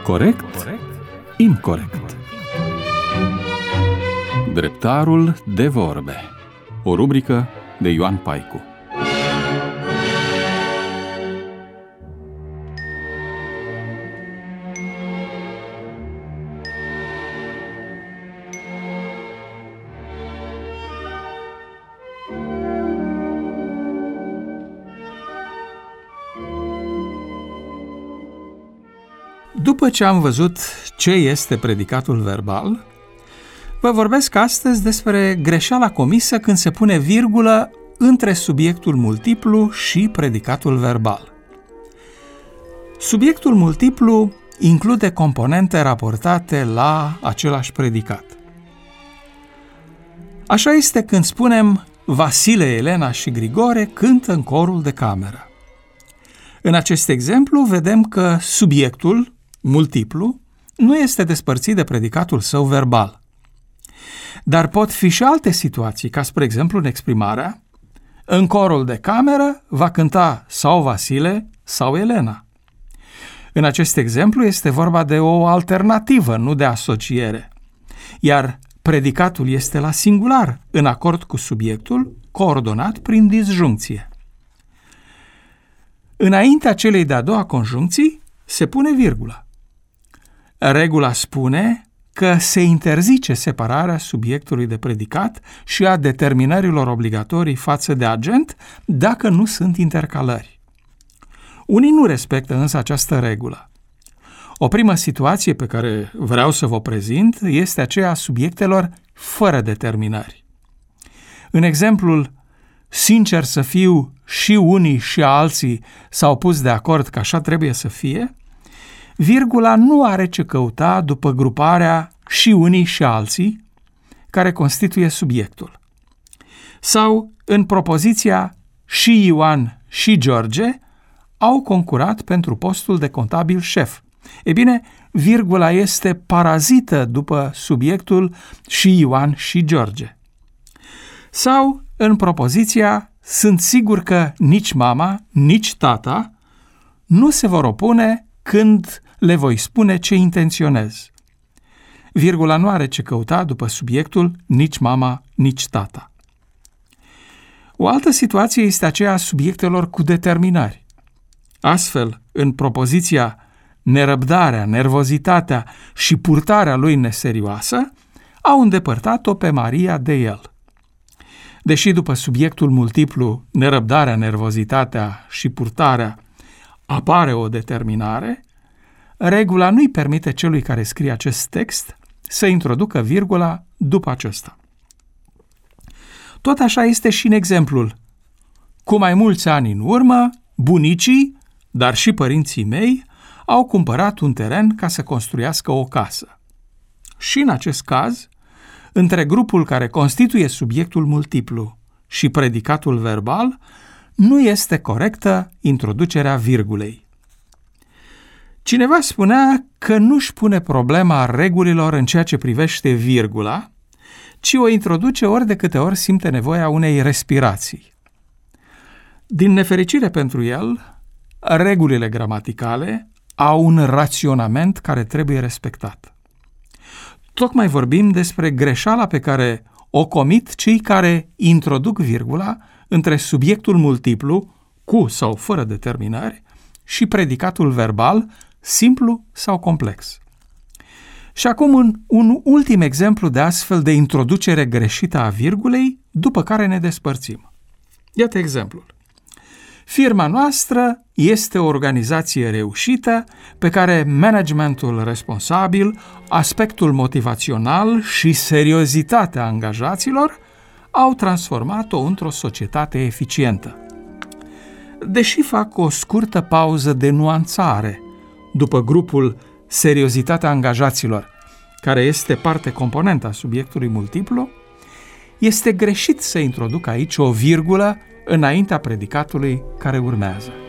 Corect? Incorect. Dreptarul de vorbe. O rubrică de Ioan Paicu. După ce am văzut ce este predicatul verbal, vă vorbesc astăzi despre greșeala comisă când se pune virgulă între subiectul multiplu și predicatul verbal. Subiectul multiplu include componente raportate la același predicat. Așa este când spunem Vasile, Elena și Grigore cântă în corul de cameră. În acest exemplu vedem că subiectul multiplu nu este despărțit de predicatul său verbal. Dar pot fi și alte situații, ca spre exemplu în exprimarea în corul de cameră va cânta sau Vasile sau Elena. În acest exemplu este vorba de o alternativă, nu de asociere, iar predicatul este la singular, în acord cu subiectul, coordonat prin disjuncție. Înaintea celei de-a doua conjuncții se pune virgulă. Regula spune că se interzice separarea subiectului de predicat și a determinărilor obligatorii față de agent dacă nu sunt intercalări. Unii nu respectă însă această regulă. O primă situație pe care vreau să vă prezint este aceea a subiectelor fără determinări. În exemplul sincer să fiu, și unii și alții s-au pus de acord că așa trebuie să fie, virgula nu are ce căuta după gruparea și unii și alții, care constituie subiectul. Sau în propoziția și Ioan și George au concurat pentru postul de contabil șef. E bine, virgula este parazită după subiectul și Ioan și George. Sau în propoziția sunt sigur că nici mama, nici tata nu se vor opune când le voi spune ce intenționez. Virgula nu are ce căuta după subiectul nici mama, nici tata. O altă situație este aceea a subiectelor cu determinări. Astfel, în propoziția nerăbdarea, nervozitatea și purtarea lui neserioasă, au îndepărtat-o pe Maria de el. Deși după subiectul multiplu, nerăbdarea, nervozitatea și purtarea, apare o determinare, regula nu-i permite celui care scrie acest text să introducă virgula după acesta. Tot așa este și în exemplul cu mai mulți ani în urmă, bunicii, dar și părinții mei, au cumpărat un teren ca să construiască o casă. Și în acest caz, între grupul care constituie subiectul multiplu și predicatul verbal, nu este corectă introducerea virgulei. Cineva spunea că nu-și pune problema regulilor în ceea ce privește virgula, ci o introduce ori de câte ori simte nevoia unei respirații. Din nefericire pentru el, regulile gramaticale au un raționament care trebuie respectat. Tocmai vorbim despre greșeala pe care o comit cei care introduc virgula între subiectul multiplu, cu sau fără determinări, și predicatul verbal, simplu sau complex. Și acum un ultim exemplu de astfel de introducere greșită a virgulei, după care ne despărțim. Iată exemplul. Firma noastră este o organizație reușită pe care managementul responsabil, aspectul motivațional și seriozitatea angajaților au transformat-o într-o societate eficientă. Deși fac o scurtă pauză de nuanțare după grupul seriozitatea angajaților, care este parte componentă a subiectului multiplu, este greșit să introduc aici o virgulă înaintea predicatului care urmează.